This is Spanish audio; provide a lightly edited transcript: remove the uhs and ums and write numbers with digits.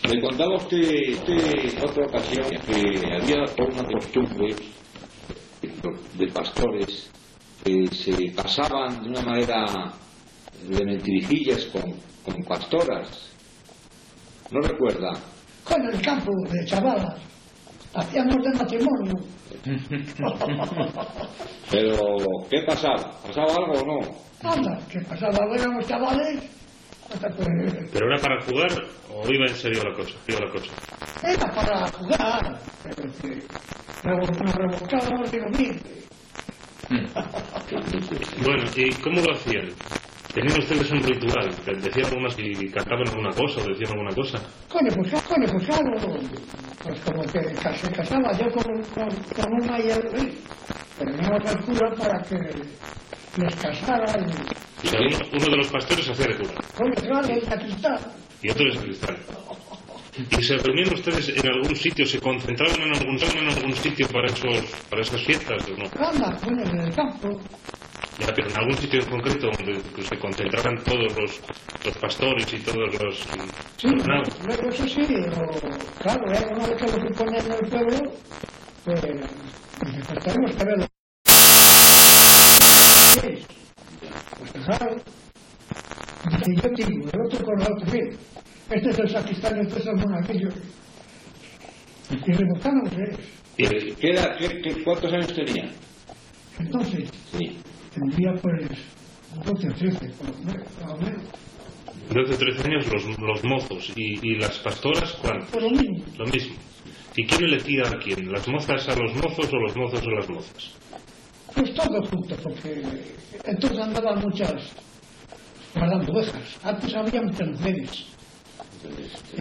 Me contaba usted en otra ocasión que había toda una costumbre de pastores que se casaban de una manera de mentirijillas con pastoras. ¿No recuerda? Con el campo de chavalas. Hacíamos de matrimonio. Pero, ¿qué pasaba? ¿Pasaba algo o no? Anda, ¿qué pasaba? Éramos chavales. ¿Pero era para jugar o iba en serio la cosa? Era para jugar. Pero que nos revolcábamos de lo mismo. Bueno, ¿y cómo lo hacían? ¿Tenían ustedes un ritual? ¿Decían algunas y cantaban alguna cosa o decían alguna cosa? Coño, pues claro. Pues como que se casaba yo con una y el rey. Teníamos al cura para que les casara. O sea, uno de los pastores hacía de cura. Coño, claro, el sacristán. Y otro de sacristán. ¿Y se reunían ustedes en algún sitio? ¿Se concentraban en algún sitio para esas fiestas o no? Anda, coño, en el campo. Ya, pero en algún sitio en concreto donde se concentraban todos los pastores y todos los... Sí, luego eso sí, claro, una vez que lo que ponen en el pueblo, pues tenemos que verlo. Pues claro, y yo digo, el otro con el otro, sí, este es el sacristán, este es el monaguillo, y rebuscamos, ¿Y cuántos años tenía? Entonces, Sí. tendría pues 12 o 13, por lo menos. 12 o 13 años los mozos y las pastoras, ¿cuánto? Por lo mismo. Lo mismo. ¿Y quién elegía a quién? ¿Las mozas a los mozos o los mozos a las mozas? Pues todo junto, porque entonces andaban muchas guardando ovejas. Antes había muchas mujeres.